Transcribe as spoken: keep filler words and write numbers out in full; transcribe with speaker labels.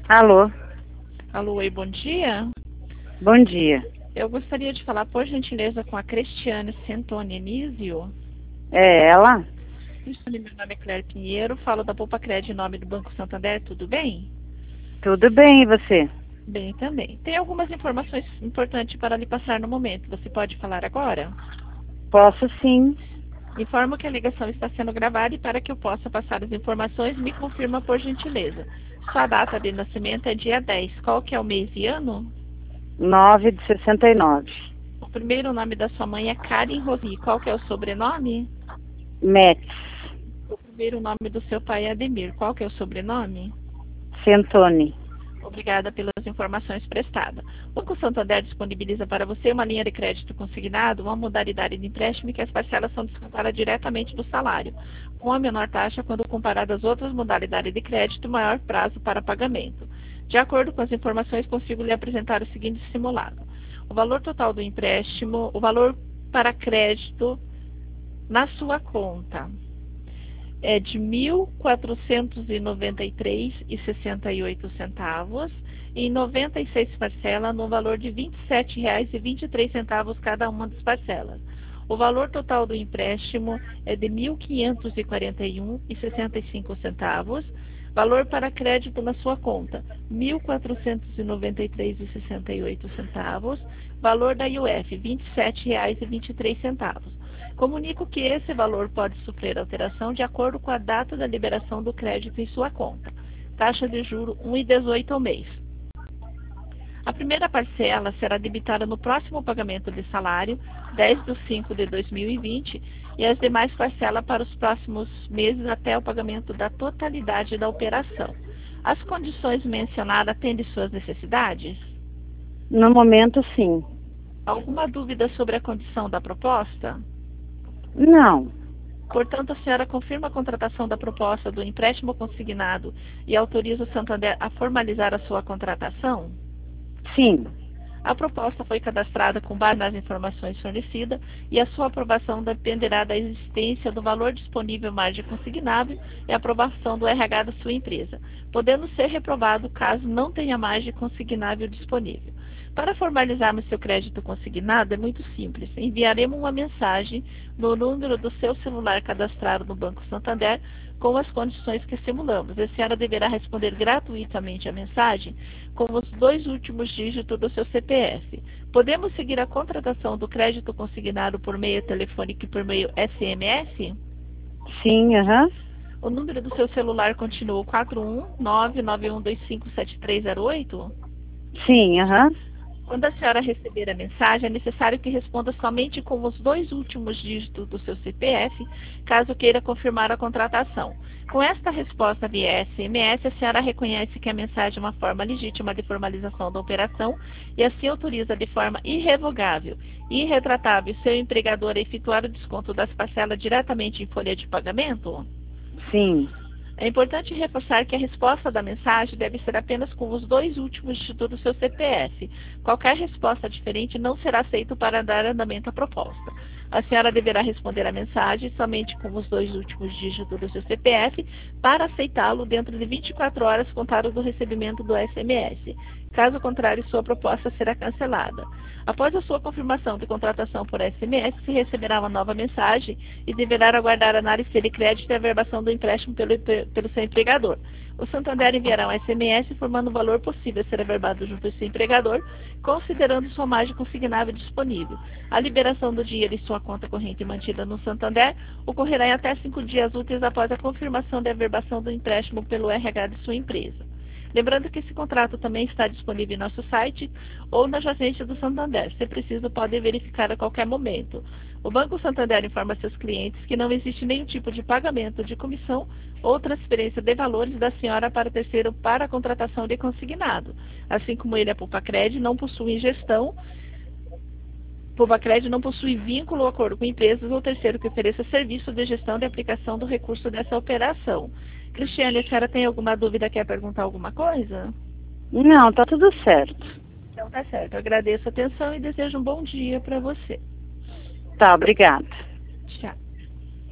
Speaker 1: Alô,
Speaker 2: Alô, oi, bom dia.
Speaker 1: bom dia.
Speaker 2: Eu gostaria de falar, por gentileza, com a Cristiane Santoni Anísio.
Speaker 1: É ela?
Speaker 2: Cristiane, meu nome é Claire Pinheiro, falo da Poupa Cred em nome do Banco Santander, tudo bem?
Speaker 1: Tudo bem, e você?
Speaker 2: Bem também. Tem algumas informações importantes para lhe passar no momento. Você pode falar agora?
Speaker 1: Posso sim.
Speaker 2: Informo que a ligação está sendo gravada e para que eu possa passar as informações, me confirma por gentileza. Sua data de nascimento é dia dez. Qual que é o mês e ano?
Speaker 1: Nove de sessenta e nove.
Speaker 2: O primeiro nome da sua mãe é Karen Rosi. Qual que é o sobrenome?
Speaker 1: Metz.
Speaker 2: O primeiro nome do seu pai é Ademir. Qual que é o sobrenome?
Speaker 1: Santoni.
Speaker 2: Obrigada pelas informações prestadas. O Banco Santander disponibiliza para você uma linha de crédito consignado, uma modalidade de empréstimo em que as parcelas são descontadas diretamente do salário, com a menor taxa quando comparado às outras modalidades de crédito, maior prazo para pagamento. De acordo com as informações, consigo lhe apresentar o seguinte simulado. O valor total do empréstimo, o valor para crédito na sua conta é de mil quatrocentos e noventa e três reais e sessenta e oito centavos em noventa e seis parcelas no valor de vinte e sete reais e vinte e três centavos cada uma das parcelas. O valor total do empréstimo é de mil quinhentos e quarenta e um reais e sessenta e cinco centavos. Valor para crédito na sua conta, mil quatrocentos e noventa e três reais e sessenta e oito centavos. Valor da I U F, vinte e sete reais e vinte e três centavos. Comunico que esse valor pode sofrer alteração de acordo com a data da liberação do crédito em sua conta. Taxa de juro um vírgula dezoito ao mês. A primeira parcela será debitada no próximo pagamento de salário, dez de cinco de dois mil e vinte, e as demais parcelas para os próximos meses até o pagamento da totalidade da operação. As condições mencionadas atendem suas necessidades?
Speaker 1: No momento, sim.
Speaker 2: Alguma dúvida sobre a condição da proposta?
Speaker 1: Não.
Speaker 2: Portanto, a senhora confirma a contratação da proposta do empréstimo consignado e autoriza o Santander a formalizar a sua contratação?
Speaker 1: Sim.
Speaker 2: A proposta foi cadastrada com base nas informações fornecidas e a sua aprovação dependerá da existência do valor disponível margem consignável e aprovação do R H da sua empresa, podendo ser reprovado caso não tenha margem consignável disponível. Para formalizarmos seu crédito consignado é muito simples. Enviaremos uma mensagem no número do seu celular cadastrado no Banco Santander com as condições que simulamos. A senhora deverá responder gratuitamente a mensagem com os dois últimos dígitos do seu C P F. Podemos seguir a contratação do crédito consignado por meio telefônico e por meio S M S?
Speaker 1: Sim, aham.
Speaker 2: O número do seu celular continua quatro um nove nove um dois cinco sete três zero oito?
Speaker 1: Sim, aham.
Speaker 2: Quando a senhora receber a mensagem, é necessário que responda somente com os dois últimos dígitos do seu C P F, caso queira confirmar a contratação. Com esta resposta via S M S, a senhora reconhece que a mensagem é uma forma legítima de formalização da operação e assim autoriza de forma irrevogável e irretratável seu empregador a efetuar o desconto das parcelas diretamente em folha de pagamento?
Speaker 1: Sim.
Speaker 2: É importante reforçar que a resposta da mensagem deve ser apenas com os dois últimos dígitos do seu C P F. Qualquer resposta diferente não será aceita para dar andamento à proposta. A senhora deverá responder a mensagem somente com os dois últimos dígitos do seu C P F para aceitá-lo dentro de vinte e quatro horas contado do recebimento do S M S. Caso contrário, sua proposta será cancelada. Após a sua confirmação de contratação por S M S, se receberá uma nova mensagem e deverá aguardar a análise de crédito e a verbação do empréstimo pelo, pelo seu empregador. O Santander enviará um S M S informando o valor possível a ser averbado junto ao seu empregador, considerando sua margem consignável disponível. A liberação do dinheiro em sua conta corrente mantida no Santander ocorrerá em até cinco dias úteis após a confirmação da averbação do empréstimo pelo R H de sua empresa. Lembrando que esse contrato também está disponível em nosso site ou na agência do Santander. Se preciso, pode verificar a qualquer momento. O Banco Santander informa seus clientes que não existe nenhum tipo de pagamento de comissão ou transferência de valores da senhora para terceiro para a contratação de consignado. Assim como ele, a Poupa Cred, não possui gestão, Poupa Cred não possui vínculo ou acordo com empresas ou terceiro que ofereça serviço de gestão de aplicação do recurso dessa operação. Cristiane, a senhora tem alguma dúvida, quer perguntar alguma coisa?
Speaker 1: Não, tá tudo certo.
Speaker 2: Então tá certo. Eu agradeço a atenção e desejo um bom dia para você.
Speaker 1: Tá, obrigada.
Speaker 2: Tchau.